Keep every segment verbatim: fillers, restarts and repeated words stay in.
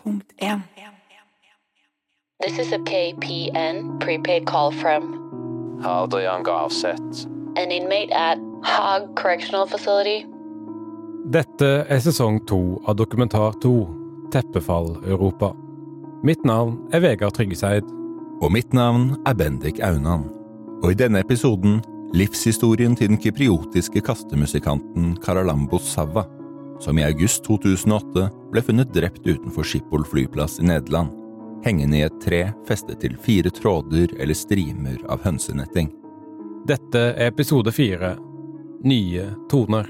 punkt en. This is a K P N prepaid call from Adrian Gavseth. an inmate at Haag Correctional Facility. Dette er sesong to av Dokumentar to, Teppefall Europa. Mitt navn er Vegard Tryggeseid. Og mitt navn er Bendik Aunan. Og i denne episoden, livshistorien til den kypriotiske kastemusikanten Charalambos Savva, som i august to tusen og åtte ble funnet drept utenfor Schiphol flyplass i Nederland, hengende i et tre festet til fire tråder eller strimer av hønsenetting. Dette er episode fire, Nye toner.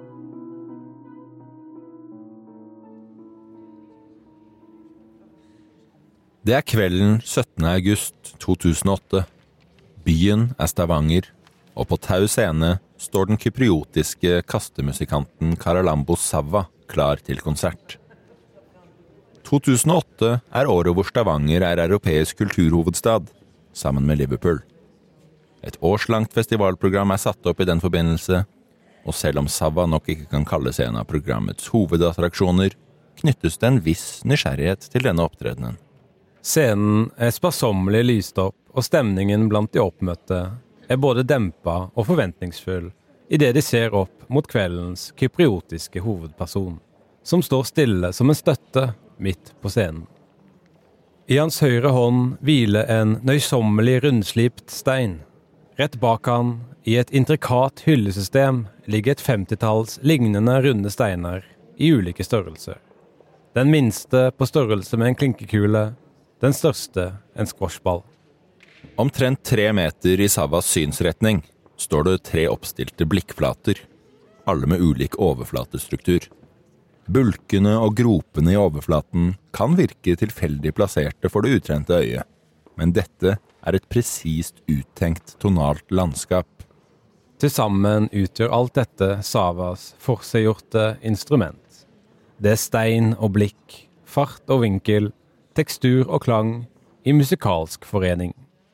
Det er kvelden syttende august to tusen og åtte. Byen er Stavanger, og på Tau scene står den kypriotiske kastemusikanten Charalambos Savva klar til konsert. to tusen og åtte er året hvor Stavanger er europeisk kulturhovedstad, sammen med Liverpool. Et årslangt festivalprogram er satt opp i den forbindelse, og selv om Savva nok ikke kan kalles en av programmets hovedattraksjoner, knyttes det en viss nysgjerrighet til denne opptredenen. Scenen er sparsommelig lyst opp, og stemningen blant de oppmøtte er både dempa og forventningsfull i det de ser opp mot kveldens kypriotiske hovedperson, som står stille som en støtte midt på scenen. I hans høyre hånd hviler en nøysommelig rundslipt stein. Rett bak han, i et intrikat hyllesystem, ligger et femtitalls lignende runde steiner i ulike størrelser. Den minste på størrelse med en klinkekule, den største en squashball. Omtrent tre meter i Savvas synsretning står det tre oppstilte blikkflater, alle med ulik overflatestruktur. Bulkene og gropene i overflaten kan virke tilfeldig plasserte for det utrente øyet, men dette er et presist uttenkt tonalt landskap. Til sammen utgjør alt dette Savvas forseggjorte instrument. Det er stein og blikk, fart og vinkel, tekstur og klang i musikalsk forening.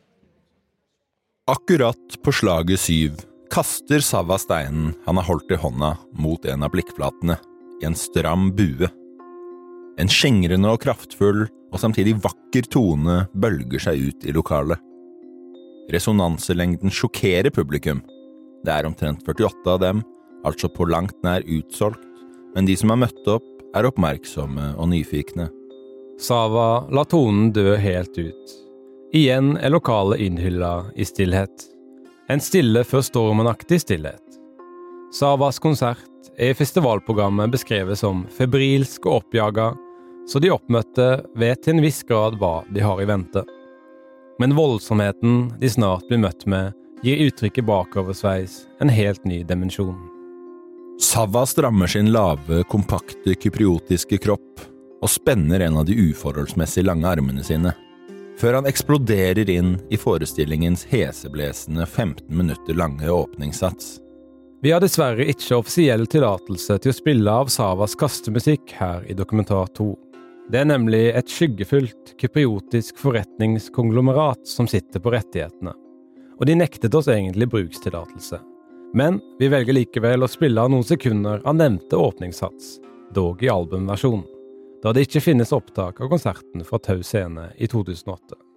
Akkurat på slaget syv kaster Savva steinen han har holdt i hånda mot en av blikkflatene i en stram bue. En skjengrende og kraftfull og samtidig vakker tone bølger seg ut i lokalet. Resonanselengden sjokkerer publikum. Det er omtrent førtiåtte av dem, altså på langt nær utsolgt, men de som har møtt opp er oppmerksomme og nyfikne. Savva la tonen dø helt ut. Igjen er lokalet innhylla i stillhet. En stille før stormenaktig stillhet. Savvas konsert er i festivalprogrammet beskrevet som febrilsk og oppjaga, så de oppmøtte vet til en viss grad hva de har i vente. Men voldsomheten de snart blir møtt med, gir uttrykket bakoversveis en helt ny dimensjon. Savva strammer sin lave, kompakte kypriotiske kropp og spenner en av de uforholdsmessig lange armene sine, før han eksploderer inn i forestillingens heseblesende femten minutter lange åpningssats. Vi har dessverre ikke offisiell tillatelse til å spille av Savvas kastemusikk her i Dokumentar to. Det er nemlig et skyggefullt kypriotisk forretningskonglomerat som sitter på rettighetene, og de nektet oss egentlig brukstillatelse. Men vi velger likevel å spille av noen sekunder av nevnte åpningssats, dog i albumversjonen, da det ikke finnes opptak av konserten fra Tau scene i to tusen og åtte.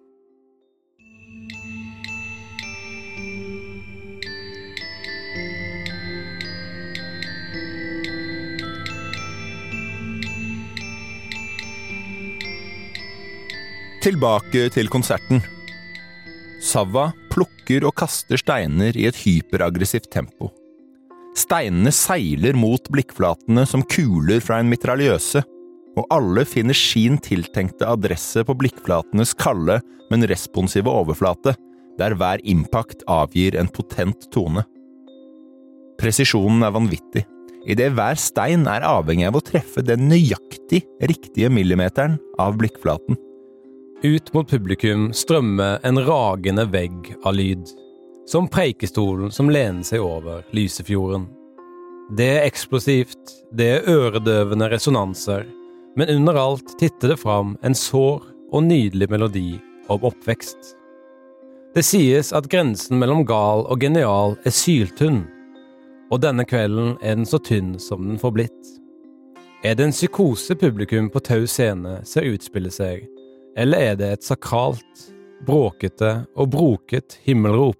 Tilbake til konserten. Savva plukker og kaster steiner i et hyperaggressivt tempo. Steinene seiler mot blikkflatene som kuler fra en mitraljøse, og alle finner sin tiltenkte adresse på blikkflatenes kalde, men responsive overflate, der hver impact avgir en potent tone. Presisjonen er vanvittig, i det hver stein er avhengig av å treffe den nøyaktig riktige millimeteren av blikkflaten. Ut mot publikum strømmer en ragende vegg av lyd, som preikestolen som lener seg over Lysefjorden. Det er eksplosivt, det er øredøvende resonanser, men under alt titter det fram en sår og nydelig melodi om oppvekst. Det sies at grensen mellom gal og genial er syltynn, og denne kvelden er den så tynn som den får blitt. Er det en psykose publikum på Tau Scene ser utspille seg, eller er det et sakralt, bråkete og broket himmelrop?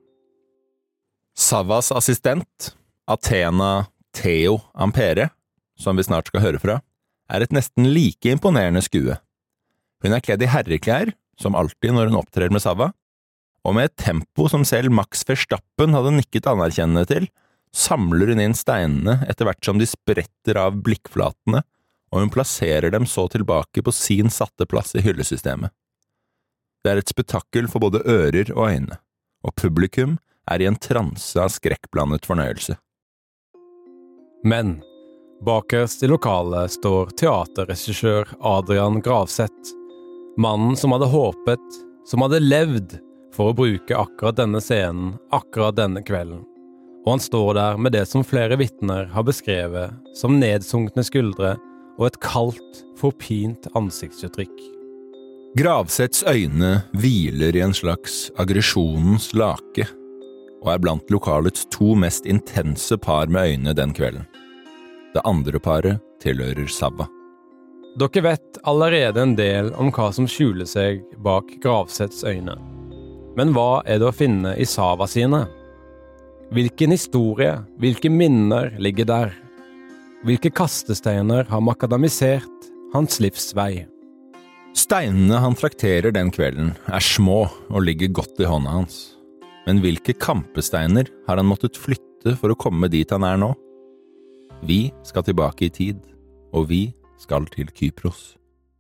Savvas assistent, Athena Theo Ampere, som vi snart skal høre fra, er et nesten like imponerende skue. Hun er kledd i herreklær, som alltid når hun opptrer med Savva, og med et tempo som selv Max Verstappen hadde nikket anerkjennende til, samler hun inn steinene etter hvert som de spretter av blikkflatene, og hun plasserer dem så tilbake på sin satte plass i hyllesystemet. Det er et spetakkel for både ører og øyne, og publikum er i en transe av skrekkblandet fornøyelse. Men bakerst i lokalet står teaterregissør Adrian Gravseth, mannen som hadde håpet, som hadde levd for å bruke akkurat denne scenen, akkurat denne kvelden. Og han står der med det som flere vittner har beskrevet som nedsunkne skuldre og et kaldt, forpint ansiktsuttrykk. Gravseths øyne hviler i en slags aggresjonens lake, og er blant lokalets to mest intense par med øyne den kvelden. Det andre paret tilhører Savva. Dere vet allerede en del om hva som skjuler seg bak Gravseths øyne. Men hva er det å finne i Savva sine? Hvilken historie, hvilke minner ligger der? Hvilke kastesteiner har makadamisert hans livsvei? Steinene han trakterer den kvelden er små og ligger godt i hånda hans. Men hvilke kampesteiner har han måttet flytte for å komme dit han er nå? Vi skal tilbake i tid, og vi skal til Kypros.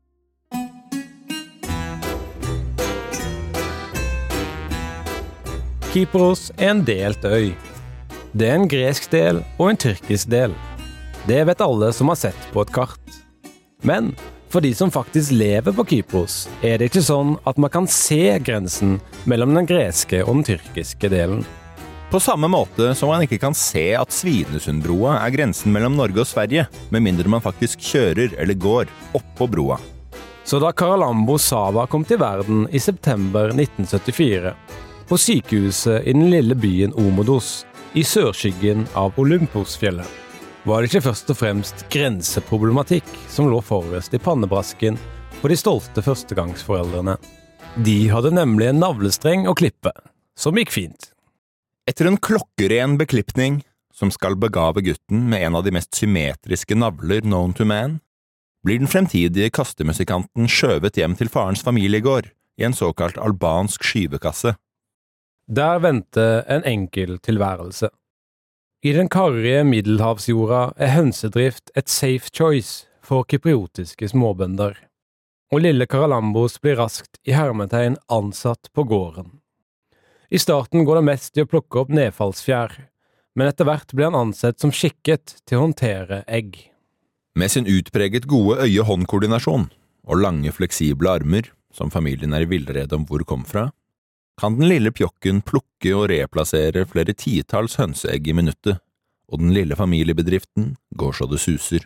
Kypros er en delt øy. Det er en gresk del og en tyrkisk del. Det vet alle som har sett på et kart. Men for de som faktisk lever på Kypros, er det ikke sånn at man kan se grensen mellom den greske og den tyrkiske delen. På samme måte som man ikke kan se at Svinesundbroa er grensen mellom Norge og Sverige, med mindre man faktisk kjører eller går oppå broa. Så da Charalambos Savva kom til verden i september nitten syttifire, på sykehuset i den lille byen Omodos, i sørskyggen av Olymposfjellet, var det ikke først og fremst grenseproblematikk som lå forrest i pannebrasken for de stolte førstegangsforeldrene. De hadde nemlig en navlestreng å klippe, som gikk fint. Etter en klokkeren beklipning, som skal begave gutten med en av de mest symmetriske navler known to man, blir den fremtidige kastemusikanten skjøvet hjem til farens familiegård i en såkalt albansk skyvekasse. Der venter en enkel tilværelse. I den karrige middelhavsjorda er hønsedrift et safe choice for kypriotiske småbønder, og lille Charalambos blir raskt i hermetegn ansatt på gården. I starten går det mest i å plukke opp nedfallsfjær, men etter hvert blir han ansett som skikket til å håndtere egg. Med sin utpreget gode øye-hånd-koordinasjon og lange fleksible armer, som familien er i villrede om hvor kom fra, kan den lille pjokken plukke og replassere flere titalls hønseegg i minuttet, og den lille familiebedriften går så det suser.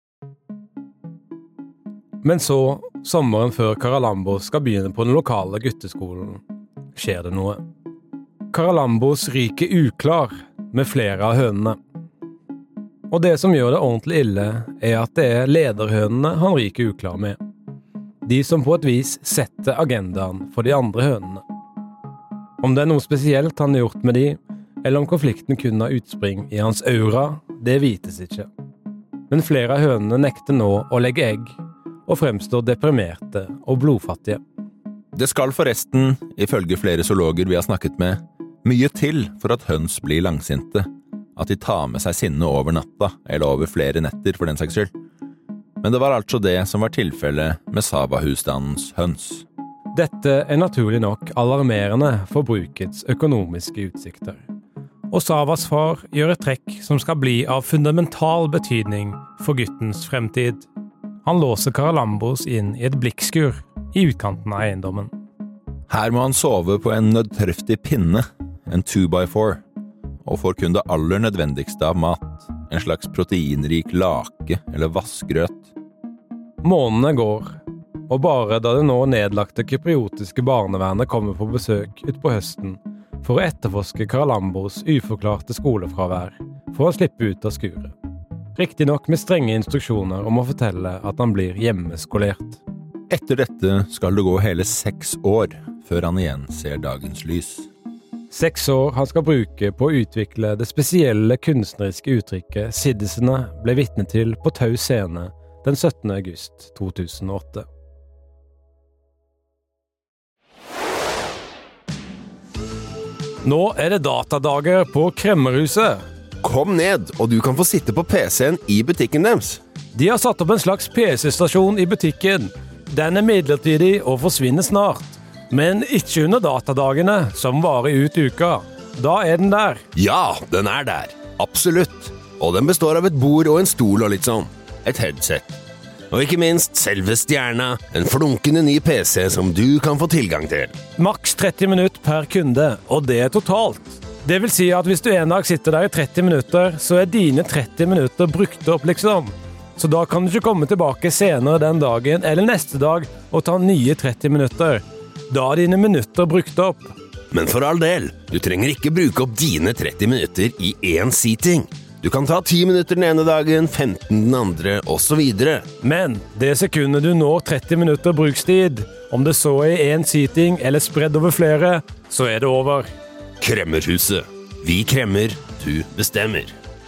Men så, sommeren før Charalambos skal begynne på den lokale gutteskolen, skjer det noe. Charalambos ryker uklar med flere av hønene. Og det som gjør det ordentlig ille, er at det er lederhønene han ryker uklar med. De som på et vis setter agendaen for de andre hønene. Om det er noe spesielt han har gjort med de, eller om konflikten kun har utspring i hans aura, det vites ikke. Men flere av hønene nekter nå å legge egg, og fremstår deprimerte og blodfattige. Det skal forresten, ifølge flere zoologer vi har snakket med, mye til for at høns blir langsinte, at de tar med seg sinne over natta, eller over flere netter for den saks skyld. Men det var altså det som var tilfellet med Savva-husstandens høns. Dette er naturlig nok alarmerende for brukets økonomiske utsikter. Og Savvas far gjør et trekk som skal bli av fundamental betydning for guttens fremtid. Han låser Charalambos inn i et blikkskur i utkanten av eiendommen. Her må han sove på en nødtørftig pinne, en two by four, og får kun det aller nødvendigste av mat, en slags proteinrik lake eller vassgrøt. Månedene går, og bare da det nå nedlagte kypriotiske barnevernet kommer på besøk ut på høsten for å etterforske Charalambos uforklarte skolefravær, får han slippe ut av skuret. Riktig nok med strenge instruksjoner om å fortelle at han blir hjemmeskolert. Etter dette skal det gå hele seks år før han igjen ser dagens lys. Seks år han skal bruke på å utvikle det spesielle kunstneriske uttrykket Siddisene ble vitne til på Tau Scene den syttende august to tusen og åtte. Nå er det datadager på Kremmerhuset. Kom ned, og du kan få sitte på P C-en i butikken deres. De har satt opp en slags P C-stasjon i butikken. Den er midlertidig og forsvinner snart. Men ikke under datadagene, som varer ut uka. Da er den der. Ja, den er der. Absolutt. Og den består av et bord og en stol og litt sånn. Et headset. Og ikke minst selve stjerna, en flunkende ny P C som du kan få tilgang til. Maks tretti minutter per kunde, og det er totalt. Det vil si at hvis du en dag sitter der i tretti minutter, så er dine tretti minutter brukt opp, liksom. Så da kan du ikke komme tilbake senere den dagen eller neste dag og ta nye tretti minutter. Da er dine minutter brukt opp. Men for all del, du trenger ikke bruke opp dine tretti minutter i én sitting. Du kan ta ti minutter den ene dagen, femten den andre, og så videre. Men det sekundet du når tretti minutter brukstid, om det så er i en sitting eller spredd over flere, så er det over. Kremmerhuset. Vi kremmer, du bestemmer.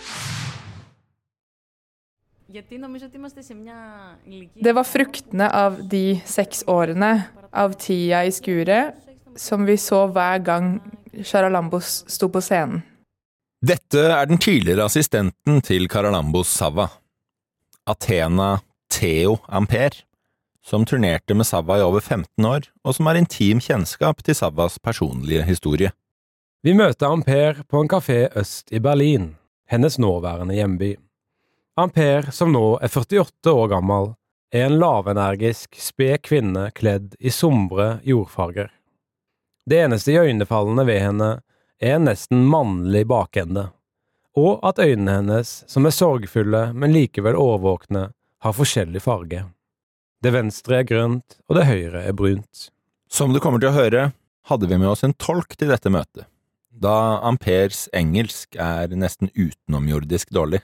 Det var fruktene av de seks årene, av tida i skuret, som vi så hver gang Charalambos sto på scenen. Dette er den tidligere assistenten til Charalambos Savva, Athena Theo Ampere, som turnerte med Savva i over femten år, og som har intim kjennskap til Savvas personlige historie. Vi møter Ampere på en kafé øst i Berlin, hennes nåværende hjemby. Ampere, som nå er førtiåtte år gammel, er en lavenergisk, sped kvinne kledd i sombre jordfarger. Det eneste iøynefallende ved henne er en nesten mannlig bakende, og at øynene hennes, som er sorgfulle, men likevel overvåkne, har forskjellig farge. Det venstre er grønt, og det høyre er brunt. Som du kommer til å høre, hadde vi med oss en tolk til dette møtet, da Amperes engelsk er nesten utenomjordisk dårlig.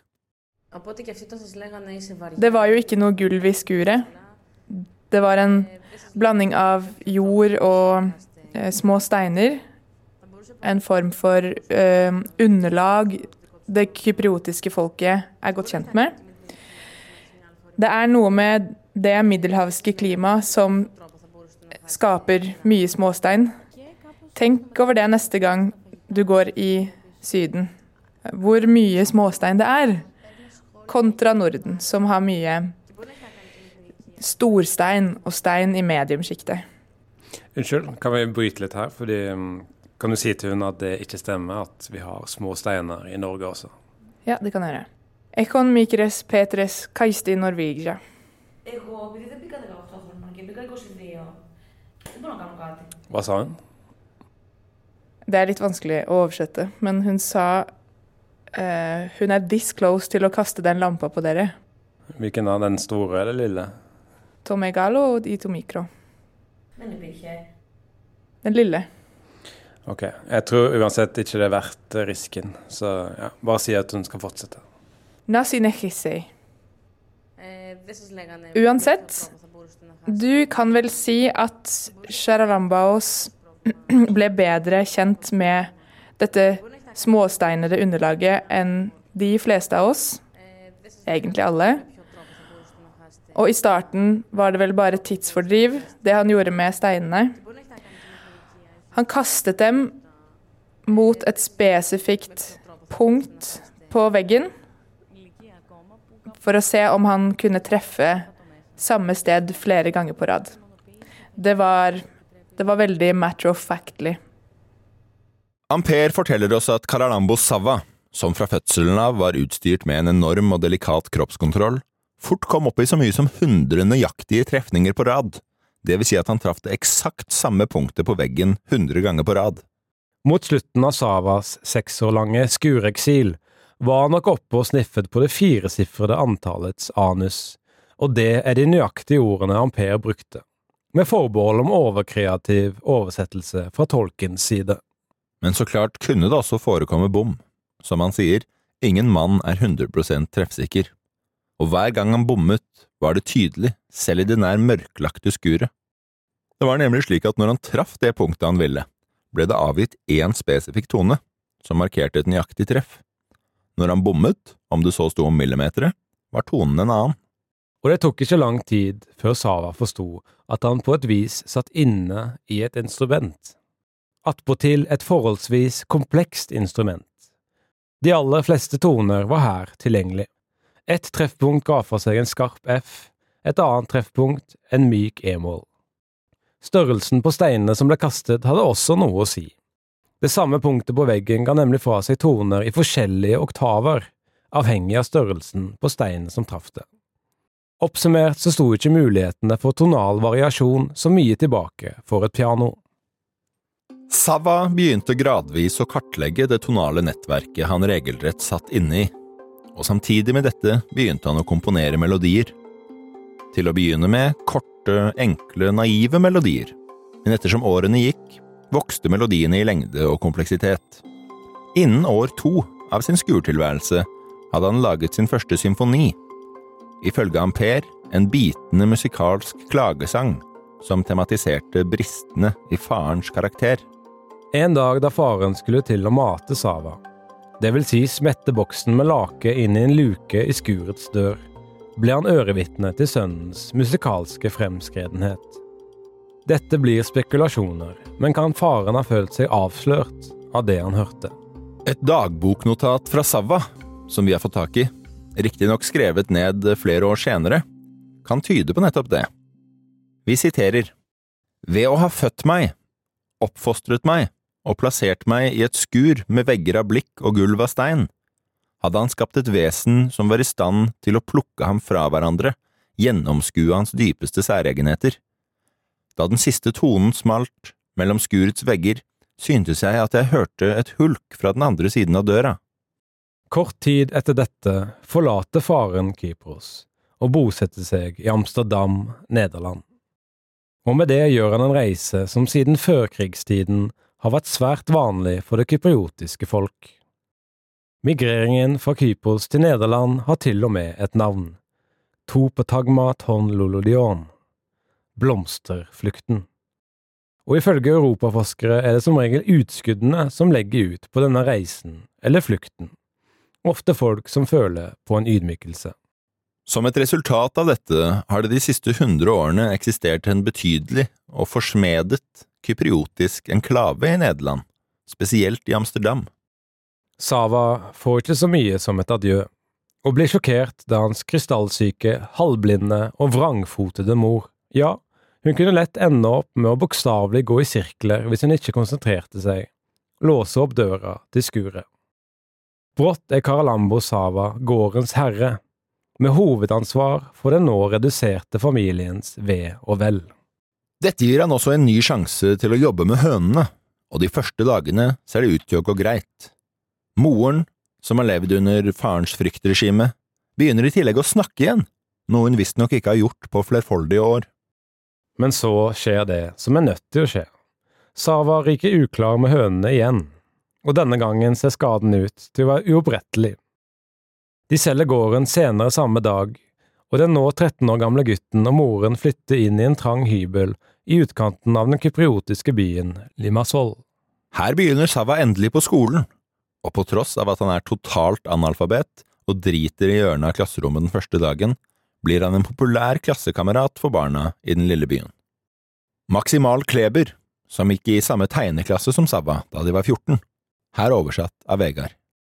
Det var jo ikke noe gulv i skuret. Det var en blanding av jord og eh, små steiner, en form for eh, underlag det kypriotiske folket er godt kjent med. Det er noe med det middelhavske klima som skaper mye småstein. Tenk over det neste gang du går i Syden. Hvor mye småstein det er, kontra Norden, som har mye storstein og stein i mediumskiktet. Unnskyld, kan vi bryte litt her? Fordi, kan du si til hun at det ikke stemmer at vi har små steiner i Norge også? Ja, det kan jeg gjøre. Ekon mikres petres kaisti Norvegia. Hva sa hun? Det er litt vanskelig å oversette, men hun sa uh, hun er this close til å kaste den lampa på dere. Hvilken av den store eller lille? Tomegalo og Ito Mikro. Den lille. Ok, jeg tror uansett ikke det er verdt risken, så ja, bare si at hun skal fortsette. Nasi nechisei. Uansett, du kan vel si at Charalambaos ble bedre kjent med dette småsteinede underlaget enn de fleste av oss, egentlig alle. Og i starten var det vel bare tidsfordriv, det han gjorde med steinene. Han kastet dem mot et spesifikt punkt på veggen, for å se om han kunne treffe samme sted flere ganger på rad. Det var, det var veldig matter of factly. Ampere forteller oss at Charalambos Savva, som fra fødselen av var utstyrt med en enorm og delikat kroppskontroll, fort kom opp i så mye som hundre nøyaktige trefninger på rad. Det vil si at han traff det eksakt samme punktet på veggen hundre ganger på rad. Mot slutten av Savas seks år lange skureksil var han nok oppe og sniffet på det firesifrede antallets anus, og det er de nøyaktige ordene Ampere brukte, med forbehold om overkreativ oversettelse fra tolkens side. Men så klart kunne det også forekomme bom. Som han sier, Ingen mann er hundre prosent treffsikker, og hver gang han bommet, var det tydelig, selv i det nær mørklagte skuret. Det var nemlig slik at når han traff det punktet han ville, ble det avgitt én spesifikk tone, som markerte et nøyaktig treff. Når han bommet, om det så sto om millimetere, var tonen en annen. Og det tok ikke lang tid før Sava forstod at han på et vis satt inne i et instrument. Attpåtil et forholdsvis komplekst instrument. De aller fleste toner var her tilgjengelig. Et treffpunkt ga for seg en skarp F, et annet treffpunkt en myk E-mål. Størrelsen på steinene som ble kastet hadde også noe å si. Det samme punktet på veggen ga nemlig fra seg toner i forskjellige oktaver, avhengig av størrelsen på steinen som traff det. Oppsummert så sto ikke mulighetene for tonal variasjon så mye tilbake for et piano. Sava begynte gradvis å kartlegge det tonale nettverket han regelrett satt inne i, og samtidig med dette begynte han å komponere melodier. Til å begynne med korte, enkle, naive melodier, men ettersom årene gikk, vokste melodiene i lengde og kompleksitet. Innen år to av sin skurtilværelse hadde han laget sin første symfoni, ifølge Ampere en bitende musikalsk klagesang som tematiserte bristene i farens karakter. En dag da faren skulle til å mate Sava, det vil si smette boksen med lake inn i en luke i skurets dør, ble han ørevittne til sønnens musikalske fremskredenhet. Dette blir spekulasjoner, men kan faren ha følt seg avslørt av det han hørte? Et dagboknotat fra Sava, som vi har fått tak i, riktig nok skrevet ned flere år senere, kan tyde på nettopp det. Vi siterer: «Ved å ha født meg, oppfostret meg og plassert meg i et skur med vegger av blikk og gulv av stein, hadde han skapt et vesen som var i stand til å plukke ham fra hverandre, gjennomskue hans dypeste særegenheter. Da den siste tonen smalt mellom skurets vegger, syntes jeg at jeg hørte et hulk fra den andre siden av døra. Kort tid etter dette forlater faren Kypros og bosetter seg i Amsterdam, Nederland. Og med det gjør han en reise som siden førkrigstiden har vært svært vanlig for det kypriotiske folk. Migreringen fra Kypros til Nederland har til og med et navn: Topetagma ton lolodion, blomsterflukten. Og ifølge europaforskere er det som regel utskuddene som legger ut på denne reisen eller flukten. Ofte folk som føler på en ydmykelse. Som et resultat av dette har det de siste hundre årene eksistert en betydelig og forsmedet kypriotisk enklave i Nederland, spesielt i Amsterdam. Sava får ikke så mye som et adjø, og blir sjokkert da hans krystallsyke, halvblinde og vrangfotede mor, ja, hun kunne lett ende opp med å bokstavelig gå i sirkler hvis hun ikke konsentrerte seg, låse opp døra til skuret. Brått er Karalambo Sava gårdens herre, med hovedansvar for den nå reduserte familiens ve og vel. Dette gir han også en ny sjanse til å jobbe med hønene, og de første dagene ser det ut til å gå greit. Moren, som har levd under farens fryktregime, begynner i tillegg å snakke igjen, noe hun visst nok ikke har gjort på flerfoldige år. Men så skjer det som er nødt til å skje. Sava ryker uklar med hønene igjen, og denne gangen ser skaden ut til å være uopprettelig. De selger gården senere samme dag, og den nå tretten år gamle gutten og moren flytter inn i en trang hybel i utkanten av den kypriotiske byen Limassol. Her begynner Sava endelig på skolen, og på tross av at han er totalt analfabet og driter i hjørnet av klasserommet den første dagen, blir han en populær klassekamerat for barna i den lille byen. Maximal Kleber, som gikk i samme tegneklasse som Sava da de var fjorten, her oversatt av Vegard.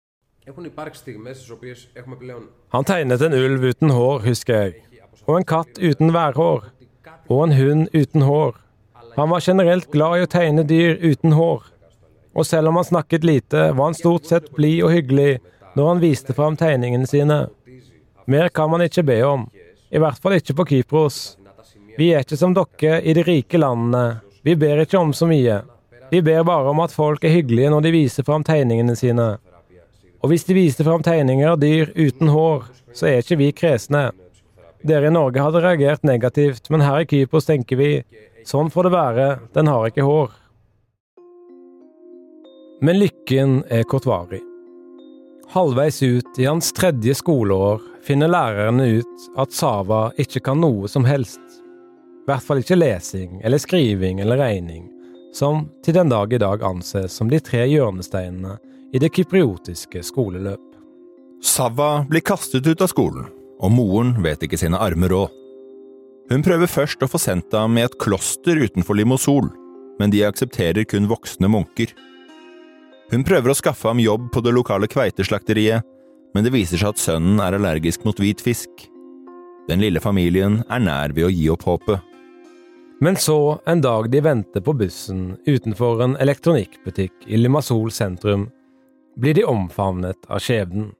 Han tegnet en ulv uten hår, husker jeg, og en katt uten værhår, og en hund uten hår. Han var generelt glad i å tegne dyr uten hår, og selv om han snakket lite, var han stort sett blid og hyggelig når han viste fram tegningene sine. Mer kan man ikke be om, i hvert fall ikke på Kypros. Vi er ikke som dere i de rike landene, vi ber ikke om så mye. Vi ber bare om at folk er hyggelige når de viser fram tegningene sine. Og hvis de viser fram tegninger av dyr uten hår, så er ikke vi kresne. Dere i Norge hadde reagert negativt, men her i Kypros tenker vi, sånn får det være, den har ikke hår. Men lykken er kortvarig. Halvveis ut i hans tredje skoleår finner lærerne ut at Sava ikke kan noe som helst. I hvert fall ikke lesing eller skriving eller regning, som til den dag i dag anses som de tre hjørnesteinene i det kypriotiske skoleløp. Sava blir kastet ut av skolen, og moren vet ikke sine arme råd. Hun prøver først å få sendt ham i et kloster utenfor Limassol, men de aksepterer kun voksne munker. Hun prøver å skaffe ham jobb på det lokale kveiteslakteriet, men det viser seg at sønnen er allergisk mot hvit fisk. Den lille familien er nær ved å gi opp håpet. Men så, en dag de venter på bussen utenfor en elektronikkbutikk i Limassol sentrum, blir de omfavnet av skjebnen.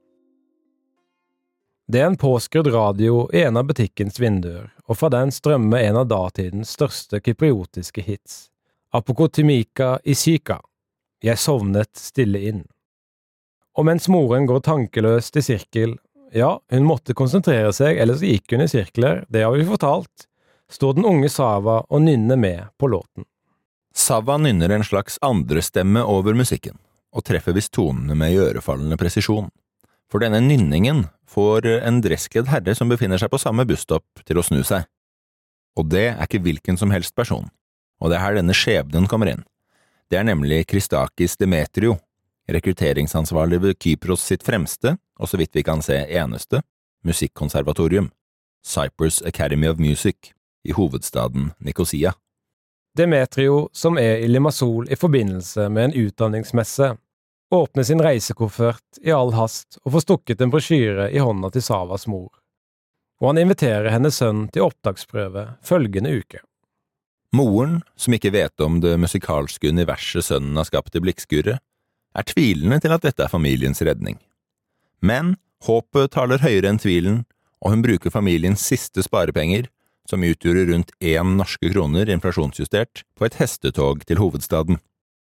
Det er en påskrudd radio i en av butikkens vinduer, og fra den strømmer en av datidens største kypriotiske hits, Apokotimika i Syka, Jeg sovnet stille inn. Og mens moren går tankeløst i sirkel, ja, hun måtte konsentrere seg, ellers gikk hun i sirkler, det har vi fortalt, står den unge Sava og nynner med på låten. Sava nynner en slags andre stemme over musikken, og treffer visst tonene med iørefallende presisjon. For denne nynningen får en dresskledd herre som befinner seg på samme busstopp til å snu seg. Og det er ikke hvilken som helst person, og det er her denne skjebnen kommer inn. Det er nemlig Christakis Demetrio, rekrutteringsansvarlig ved Kypros sitt fremste, og så vidt vi kan se eneste, musikkonservatorium, Cyprus Academy of Music, i hovedstaden Nicosia. Demetrio, som er i Limassol i forbindelse med en utdanningsmesse, åpner sin reisekoffert i all hast og får stukket en brosjyre i hånda til Savas mor. Og han inviterer hennes sønn til opptaksprøve følgende uke. Moren, som ikke vet om det musikalske universet sønnen har skapt i blikkskuret, er tvilende til at dette er familiens redning. Men håpet taler høyere enn tvilen, og hun bruker familiens siste sparepenger, som utgjorde rundt én norske kroner inflasjonsjustert, på et hestetog til hovedstaden.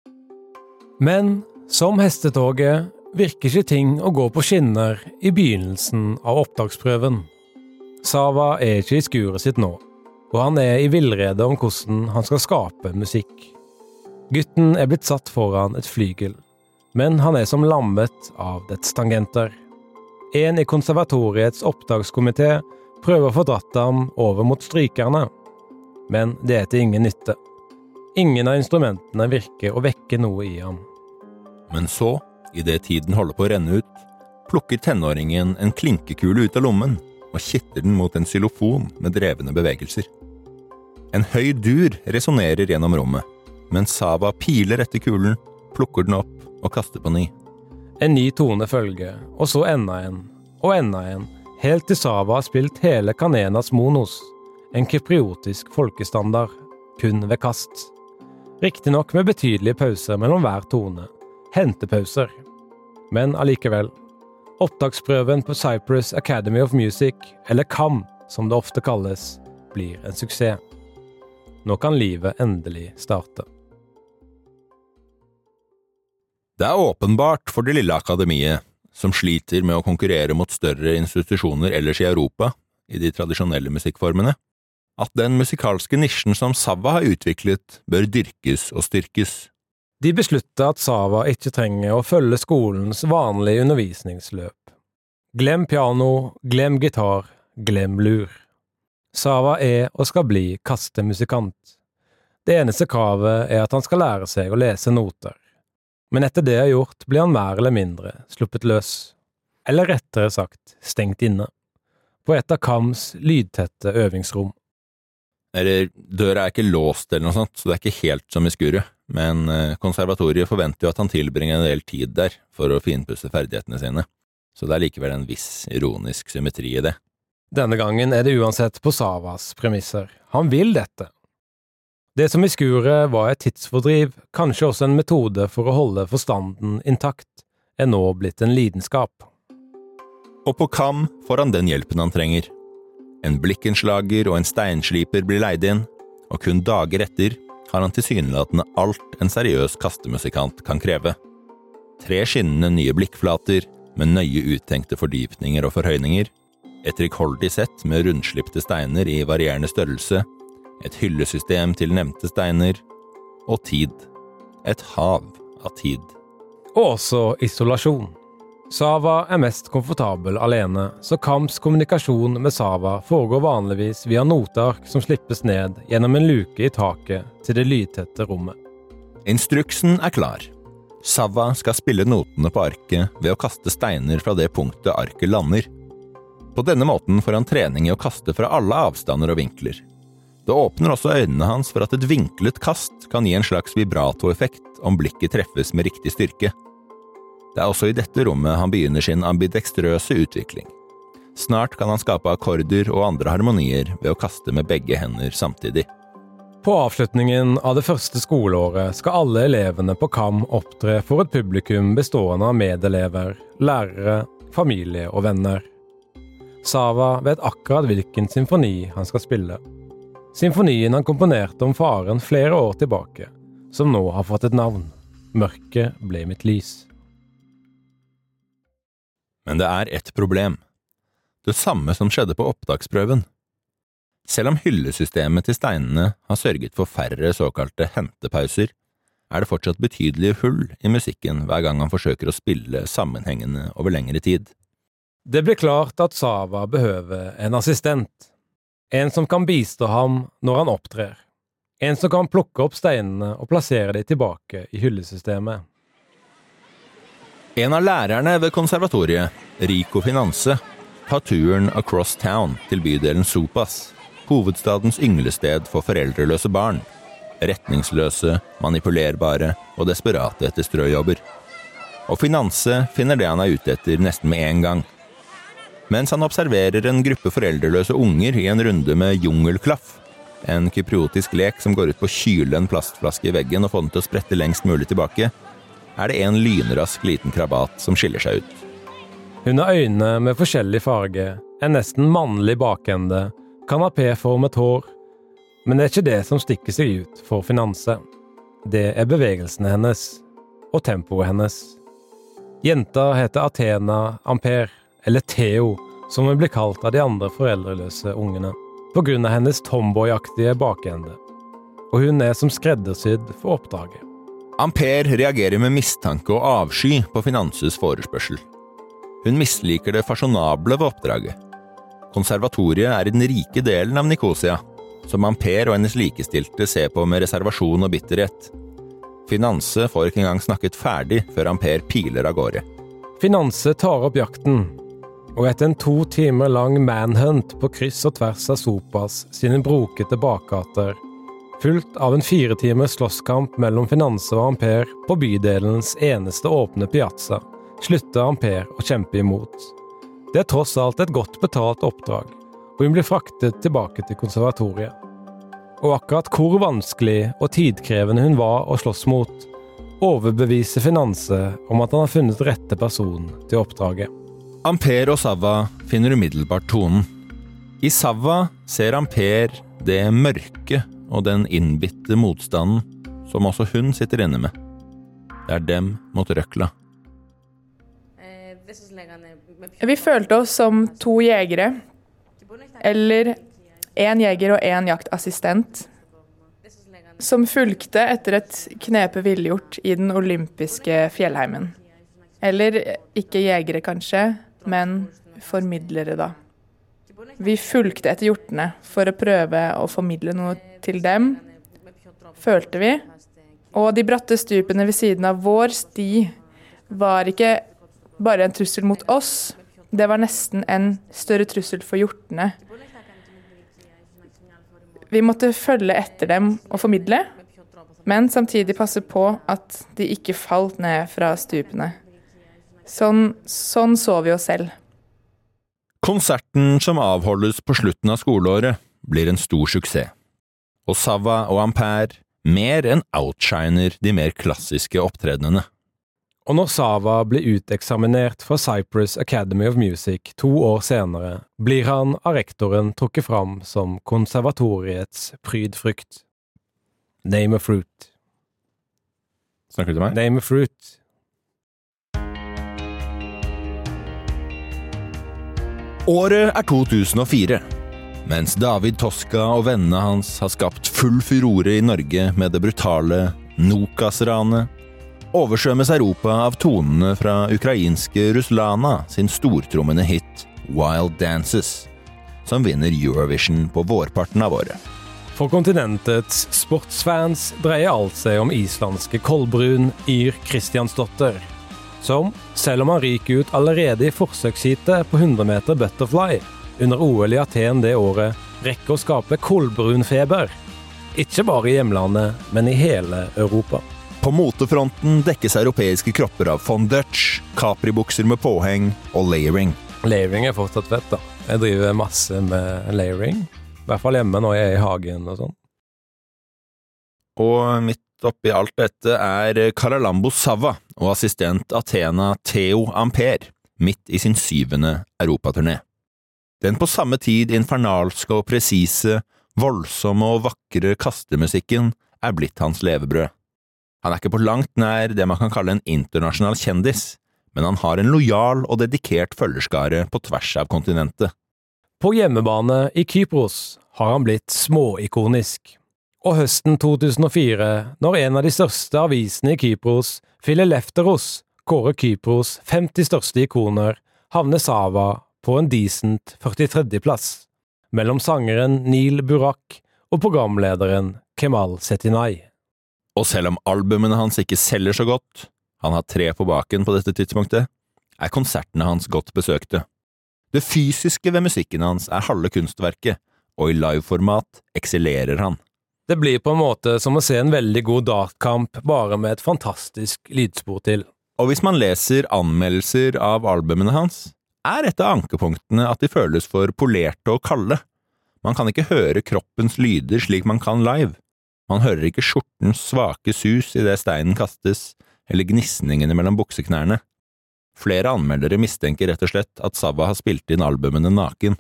Men som hestetoget virker ikke ting å gå på skinner i begynnelsen av opptaksprøven. Sava er ikke i skuret sitt nå, og han er i villrede om hvordan han skal skape musikk. Gutten er blitt satt foran et flygel, men han er som lammet av dets tangenter. En i konservatoriets opptakskomité prøver å få dratt ham over mot strykerne, men det er til ingen nytte. Ingen av instrumentene virker å vekke noe i ham. Men så, i det tiden holder på å renne ut, plukker tenåringen en klinkekule ut av lommen og kitter den mot en xylofon med drevne bevegelser. En høy dur resonerer gjennom rommet, men Sava piler etter kulen, plukker den opp og kaster på ny. En ny tone følger, og så enda en, og enda en, helt til Sava har spilt hele Kanenas Monos, en kypriotisk folkestandard, kun ved kast. Riktignok med betydelige pauser mellom hver tone, hentepauser. Men allikevel, opptaksprøven på Cyprus Academy of Music, eller C A M, som det ofte kalles, blir en suksess. Nå kan livet endelig starte. Det er åpenbart for det lille akademiet, som sliter med å konkurrere mot større institusjoner ellers i Europa, i de tradisjonelle musikkformene, at den musikalske nisjen som Sava har utviklet bør dyrkes og styrkes. De besluttet at Sava ikke trenger å følge skolens vanlige undervisningsløp. Glem piano, glem gitar, glem lur. Sava er og skal bli kastemusikant. Det eneste kravet er at han skal lære seg å lese noter. Men etter det er gjort, blir han mer eller mindre sluppet løs. Eller rettere sagt, stengt inne. På et av C A Ms lydtette øvingsrom. Eller, døra er ikke låst eller noe sånt, så det er ikke helt som i skuret. Men konservatoriet forventer jo at han tilbringer en del tid der for å finpusse ferdighetene sine. Så det er likevel en viss ironisk symmetri i det. Denne gangen er det uansett på Savas premisser. Han vil dette. Det som i skuret var et tidsfordriv, kanskje også en metode for å holde forstanden intakt, er nå blitt en lidenskap. Og på C A M får han den hjelpen han trenger. En blikkenslager og en steinsliper blir leid inn, og kun dager etter har han tilsynelatende alt en seriøs kastemusikant kan kreve. Tre skinnende nye blikkflater, med nøye uttenkte fordypninger og forhøyninger, et rikholdig sett med rundslipte steiner i varierende størrelse, et hyllesystem til nevnte steiner, og tid. Et hav av tid. Og også isolasjon. Sava er mest komfortabel alene, så Kams kommunikasjon med Sava foregår vanligvis via noteark som slippes ned gjennom en luke i taket til det lydtette rommet. Instruksen er klar. Sava skal spille notene på arket ved å kaste steiner fra det punktet arket lander. På denne måten får han trening i å kaste fra alle avstander og vinkler. Det åpner også øynene hans for at et vinklet kast kan gi en slags vibratoeffekt om blikket treffes med riktig styrke. Det er også i dette rommet han begynner sin ambidextrøse utvikling. Snart kan han skape akkorder og andre harmonier ved å kaste med begge hender samtidig. På avslutningen av det første skoleåret skal alle elevene på Kam opptre for et publikum bestående av medelever, lærere, familie og venner. Sava vet akkurat hvilken symfoni han skal spille. Symfonien han komponerte om faren flere år tilbake, som nå har fått et navn. Mørket ble mitt lys. Men det er ett problem. Det samme som skjedde på opptaksprøven. Selv om hyllesystemet til steinene har sørget for færre såkalte hentepauser, er det fortsatt betydelige hull i musikken hver gang han forsøker å spille sammenhengende over lengre tid. Det blir klart at Sava behøver en assistent. En som kan bistå ham når han opptrer. En som kan plukke opp steinene og plassere dem tilbake i hyllesystemet. En av lærerne ved konservatoriet, Rico Finanse, tar turen across town til bydelen Sopas, hovedstadens ynglested for foreldreløse barn, retningsløse, manipulerbare og desperate etter strøjobber. Og Finanse finner det han er ute etter nesten med en gang. Mens han observerer en gruppe foreldreløse unger i en runde med jungelklaff, en kypriotisk lek som går ut på å kyle en plastflaske i veggen og få den til å sprette lengst mulig tilbake, er det en lynrask liten krabat som skiller seg ut. Hun har øyne med forskjellig farge, en nesten mannlig bakende, kanapéformet hår, men det er ikke det som stikker seg ut for Finanse. Det er bevegelsene hennes, og tempoet hennes. Jenta heter Athena Ampere, eller Theo, som hun blir kalt av de andre foreldreløse ungene, på grunn av hennes tomboyaktige bakende. Og hun er som skreddersydd for oppdraget. Ampere reagerer med mistanke og avsky på Finanses forespørsel. Hun misliker det fasjonable ved oppdraget. Konservatoriet er i den rike delen av Nikosia, som Ampere og hennes likestilte ser på med reservasjon og bitterhet. Finanse får ikke engang snakket ferdig før Ampere piler av gårde. Finanse tar opp jakten, og etter en to timer lang manhunt på kryss og tvers av Sopas sine brokete bakgater, fulgt av en fire timers slåsskamp mellom Finanse og Ampere på bydelens eneste åpne piazza, slutter Ampere å kjempe imot. Det er tross alt et godt betalt oppdrag, og hun blir fraktet tilbake til konservatoriet. Og akkurat hvor vanskelig og tidkrevende hun var å slåss mot, overbeviser Finanse om at han har funnet rette person til oppdraget. Ampere og Sava finner umiddelbart tonen. I Sava ser Ampere det mørke og den innbitte motstanden som også hun sitter inne med. Det er dem mot røkla. Vi følte oss som to jegere, eller en jeger og en jaktassistent, som fulgte etter et knepe villgjort i den olympiske fjellheimen. Eller ikke jegere kanskje, men formidlere da. Vi fulgte etter hjortene for å prøve å formidle noe til dem, følte vi. Og de bratte stupene ved siden av vår sti var ikke bare en trussel mot oss, det var nesten en større trussel for hjortene. Vi måtte følge etter dem og formidle, men samtidig passe på at de ikke falt ned fra stupene. Sånn, sånn så vi oss selv. Konserten som avholdes på slutten av skoleåret blir en stor suksess. Og Sava og Ampere mer enn outshiner de mer klassiske opptredenene. Og når Sava blir uteksaminert fra Cyprus Academy of Music to år senere, blir han av rektoren trukket fram som konservatoriets prydfrykt. Name a fruit. Snakker du til meg? Name a fruit. Året er to tusen og fire. Mens David Toska og vennene hans har skapt full furore i Norge med det brutale Nokas-ranet, oversvømmes Europa av tonene fra ukrainske Ruslana sin stortrommende hit Wild Dances, som vinner Eurovision på vårparten av året. For kontinentets sportsfans dreier alt seg om islandske Kolbrun Yr Kristiansdottir, som, selv om han ryker ut allerede i forsøksheatet på hundre meter butterfly, under O L i Aten det året, rekker å skape Kolbrun-feber. Ikke bare i hjemlandet, men i hele Europa. På motefronten dekkes europeiske kropper av fondage, Capri-bukser med påheng og layering. Layering er fortsatt fett da. Jeg driver masse med layering. I hvert fall hjemme når jeg er i hagen og sånn. Og midt oppi alt dette er Charalambos Sava og assistent Athena Theo Ampere, midt i sin syvende europaturné. Den på samme tid infernalske og presise, voldsomme og vakre kastemusikken er blitt hans levebrød. Han er ikke på langt nær det man kan kalle en internasjonal kjendis, men han har en lojal og dedikert følgerskare på tvers av kontinentet. På hjemmebane i Kypros har han blitt småikonisk. Og høsten to tusen og fire, når en av de største avisene i Kypros, Phileleftheros, kårer Kypros femti største ikoner, havner Sava på en decent førtitredje plass, mellom sangeren Neil Burak og programlederen Kemal Cetinay. Og selv om albumene hans ikke selger så godt, han har tre på baken på dette tidspunktet, er konsertene hans godt besøkte. Det fysiske ved musikken hans er halve kunstverket, og i liveformat eksellerer han. Det blir på en måte som å se en veldig god dartkamp, bare med et fantastisk lydspor til. Og hvis man leser anmeldelser av albumene hans, er et av ankepunktene at de føles for polerte og kalde. Man kan ikke høre kroppens lyder slik man kan live. Man hører ikke skjortens svake sus i det steinen kastes, eller gnissningene mellom bukseknærene. Flere anmeldere mistenker rett og slett at Sava har spilt inn albumene naken.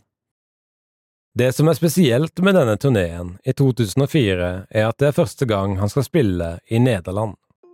Det som er spesielt med denne turneen i to tusen og fire er at det er første gang han skal spille i Nederland.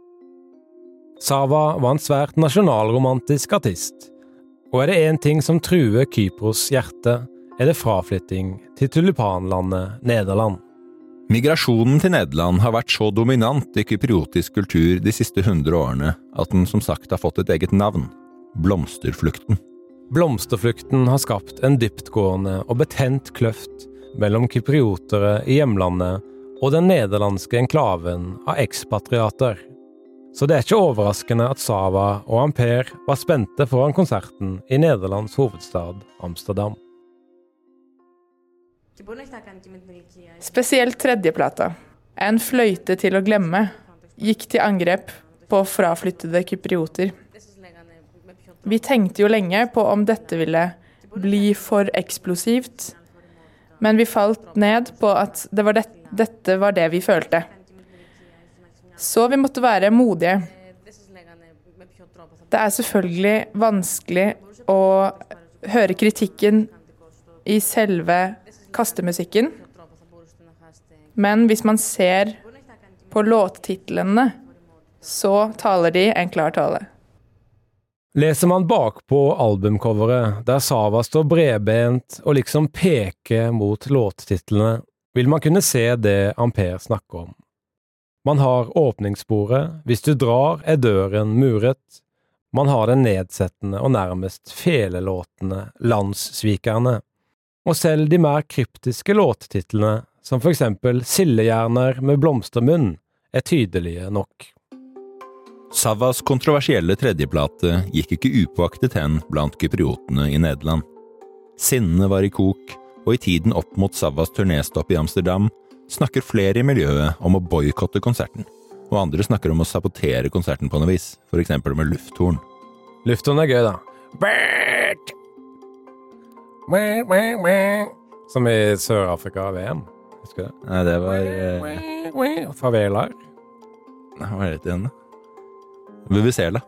Sava var en svært nasjonalromantisk artist, og er det en ting som truer Kypros hjerte, er det fraflytting til tulipanlandet Nederland. Migrasjonen til Nederland har vært så dominant i kypriotisk kultur de siste hundre årene at den som sagt har fått et eget navn, blomsterflukten. Blomsterflukten har skapt en dyptgående og betent kløft mellom kypriotere i hjemlandet og den nederlandske enklaven av ekspatriater. Så det er ikke overraskende at Sava og Ampere var spente foran konserten i Nederlands hovedstad Amsterdam. Spesielt tredjeplata, En fløyte til å glemme, gikk til angrep på fraflyttede kyprioter. Vi tenkte jo lenge på om dette ville bli for eksplosivt, men vi falt ned på at det var det, dette var det vi følte. Så vi måtte være modige. Det er selvfølgelig vanskelig å høre kritikken i selve kastemusikken, men hvis man ser på låttitlene, så taler de en klar tale. Leser man bakpå albumcoveret, der Sava står bredbent og liksom peker mot låttitlene, vil man kunne se det Ampere snakker om. Man har åpningssporet, hvis du drar er døren muret. Man har den nedsettende og nærmest felelåtende landssvikerne. Og selv de mer kryptiske låttitlene, som for eksempel Sildehjerner med blomstermunn, er tydelige nok. Savas kontroversielle tredjeplate gikk ikke upåaktet hen blant kypriotene i Nederland. Sinnene var i kok, og i tiden opp mot Savas turnéstopp i Amsterdam snakker flere i miljøet om å boykotte konserten, og andre snakker om å sabotere konserten på noe vis, for eksempel med lufthorn. Lufthorn er gøy da. Som i Sør-Afrika-V M, husker du det? Nei, det var... Eh... Favelaer. Nei, hva er det igjen da? Vuvuzela.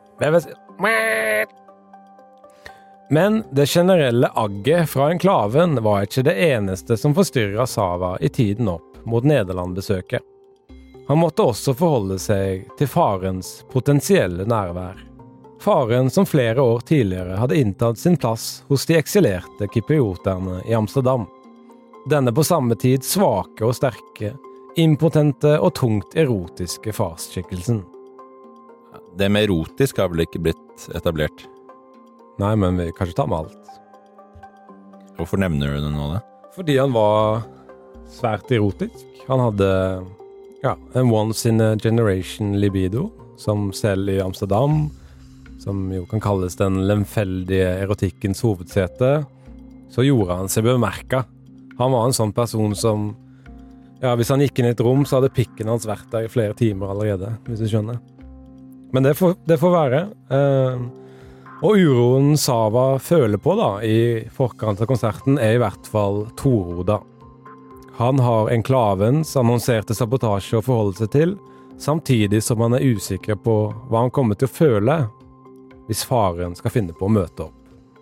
Men det generelle agget fra enklaven var ikke det eneste som forstyrret Sava i tiden opp mot Nederland-besøket. Han måtte også forholde seg til farens potensielle nærvær. Faren som flere år tidligere hadde inntatt sin plass hos de eksilerte kyprioterne i Amsterdam. Denne på samme tid svake og sterke, impotente og tungt erotiske farsskikkelsen. det med erotisk har vel ikke blitt etablert. Nei, men vi kan ikke ta med alt. Hvorfor nevner du det nå da? Fordi han var svært erotisk. Han hadde ja, en once in a generation libido, som selv i Amsterdam, som jo kan kalles den lemfeldige erotikkens hovedsete, så gjorde han seg bemerket. Han var en sånn person som, ja, hvis han gikk inn i et rom, så hadde pikken hans vært der i flere timer allerede, hvis du skjønner. Men det får, det får være. Eh, og uroen Sava føler på da, i forkant av konserten, er i hvert fall toroda. Han har enklavens annonserte sabotasje å forholde seg til, samtidig som han er usikker på hva han kommer til å føle hvis faren skal finne på å møte opp.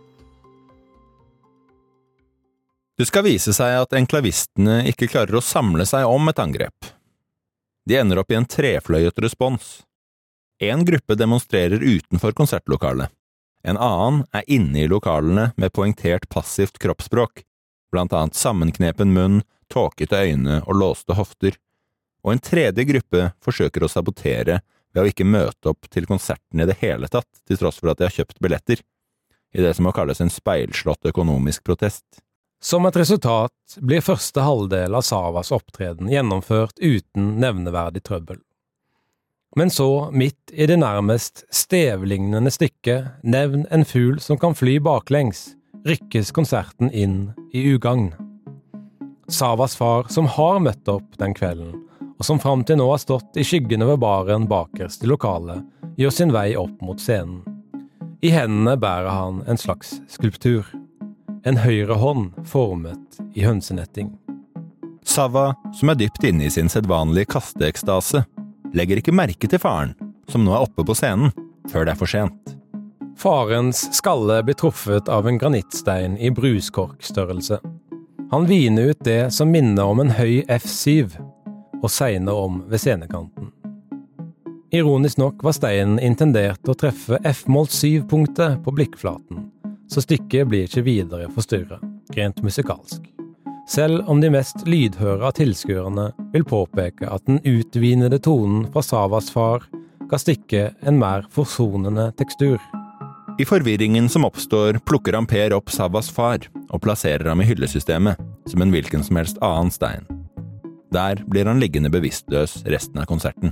Det skal vise seg at enklavistene ikke klarer å samle seg om et angrep. De ender opp i en trefløyet respons. En gruppe demonstrerer utenfor konsertlokalet. En annen er inne i lokalene med poengtert passivt kroppsspråk, blant annet sammenknepen munn, tåkete øyne og låste hofter. Og en tredje gruppe forsøker å sabotere ved å ikke møte opp til konserten i det hele tatt, til tross for at de har kjøpt billetter, i det som må kalles en speilslått økonomisk protest. Som et resultat blir første halvdel av Savas opptreden gjennomført uten nevneverdig trøbbel. Men så, midt i det nærmest stevlignende stykket Nevn en fugl som kan fly baklengs, rykkes konserten inn i ugagn. Savas far, som har møtt opp den kvelden, og som fram til nå har stått i skyggen over baren bakerst i lokalet, gjør sin vei opp mot scenen. I hendene bærer han en slags skulptur. En høyre hånd formet i hønsenetting. Sava, som er dypt inne i sin sedvanlige kasteekstase, legger ikke merke til faren, som nå er oppe på scenen, før det er for sent. Farens skalle blir truffet av en granittstein i bruskorkstørrelse. Han viner ut det som minner om en høy F syv, og segner om ved scenekanten. Ironisk nok var steinen intendert å treffe F-mål syv-punktet på blikkflaten, så stykket blir ikke videre forstyrret, rent musikalsk. Selv om de mest lydhøre av tilskuerne vil påpeke at den utvinede tonen fra Savas far ga stykket en mer forsonende tekstur. I forvirringen som oppstår, plukker Ampere opp Savas far og plasserer ham i hyllesystemet, som en hvilken som helst annen stein. Der blir han liggende bevisstløs resten av konserten.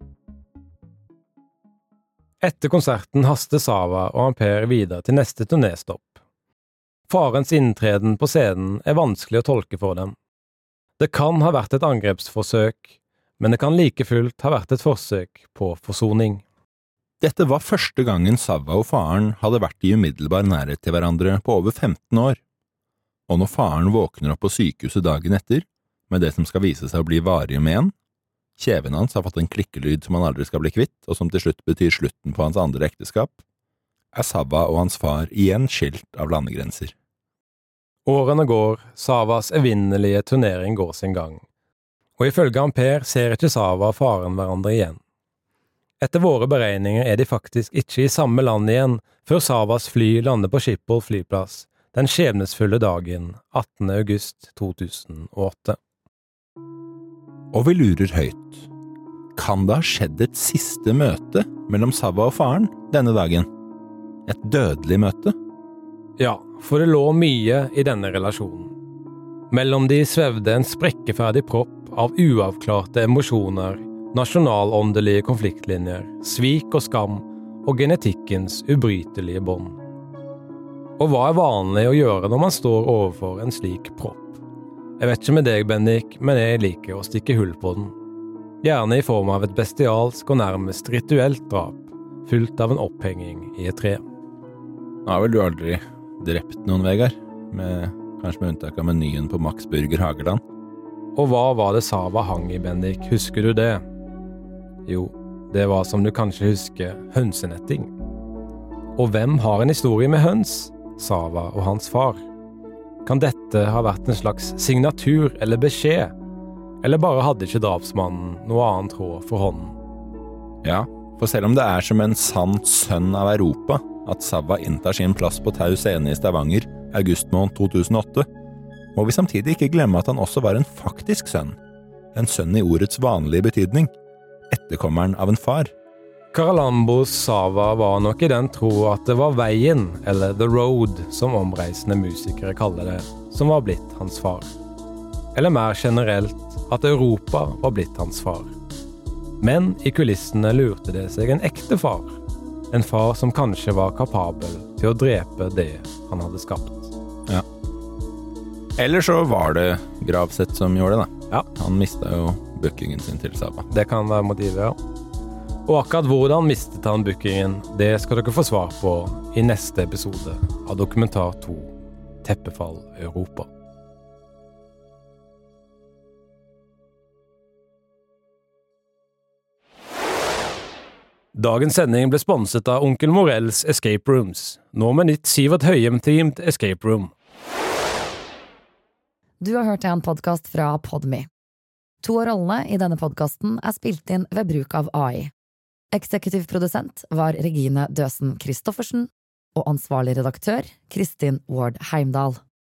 Etter konserten haster Sava og Ampere videre til neste turnéstopp. Farens inntreden på scenen er vanskelig å tolke for dem. Det kan ha vært et angrepsforsøk, men det kan like fullt ha vært et forsøk på forsoning. Dette var første gangen Sava og faren hadde vært i umiddelbar nærhet til hverandre på over femten år. Og når faren våkner opp på sykehuset dagen etter, med det som skal vise seg å bli varig men, kjeven hans har fått en klikkelyd som han aldri skal bli kvitt, og som til slutt betyr slutten på hans andre ekteskap, er Sava og hans far igjen skilt av landegrenser. Årene går, Savas evinnelige turnering går sin gang, og ifølge Ampere ser ikke Sava og faren hverandre igjen. Etter våre beregninger er de faktisk ikke i samme land igjen før Savas fly lander på Schiphol flyplass den skjebnesfulle dagen attende august to tusen og åtte. Og vi lurer høyt. Kan det ha skjedd et siste møte mellom Sava og faren denne dagen? Et dødelig møte? Ja, for det lå mye i denne relasjonen. Mellom de svevde en sprekkeferdig propp av uavklarte emosjoner, nasjonalåndelige konfliktlinjer, svik og skam og genetikkens ubrytelige bånd. Og hva er vanlig å gjøre når man står overfor en slik propp? Jeg vet ikke med deg, Bendik, men jeg liker å stikke hull på den. Gjerne i form av et bestialsk og nærmest rituelt drap, fullt av en opphenging i et tre. Nå har vel du aldri drept noen, Vegard, med, kanskje med unntak av menyen på Max Burger Hageland? Og hva var det Sava hang i, Bendik? Husker du det? Jo, det var som du kanskje husker, hønsenetting. Og hvem har en historie med høns? Sava og hans far. Kan dette ha vært en slags signatur eller beskjed? Eller bare hadde ikke drapsmannen noe annet råd for hånden? Ja, for selv om det er som en sann sønn av Europa at Sava inntar sin plass på Tau Scene i Stavanger august måned to tusen og åtte, må vi samtidig ikke glemme at han også var en faktisk sønn. En sønn i ordets vanlige betydning. Etterkommeren av en far. Charalambos Sava var nok i den tro at det var veien, eller The Road, som omreisende musikere kaller det, som var blitt hans far. Eller mer generelt, at Europa var blitt hans far. Men i kulissene lurte det seg en ekte far. En far som kanskje var kapabel til å drepe det han hadde skapt. Ja. Eller så var det Gravseth som gjorde det, da. Ja. Han mistet jo bookingen sin til Sava. Det kan være motivet, ja. Og akkurat hvordan mistet han bookingen, det skal dere få svar på i neste episode av Dokumentar to, Teppefall Europa. Dagens sending ble sponset av Onkel Morells Escape Rooms, nå med nytt Sivert Høyem-teamed Escape Room. Du har hørt en podcast fra Podme. To av rollene i denne podcasten er spilt inn ved bruk av A I. Eksekutiv produsent var Regine Døsen Kristoffersen, og ansvarlig redaktør Kristin Ward Heimdal.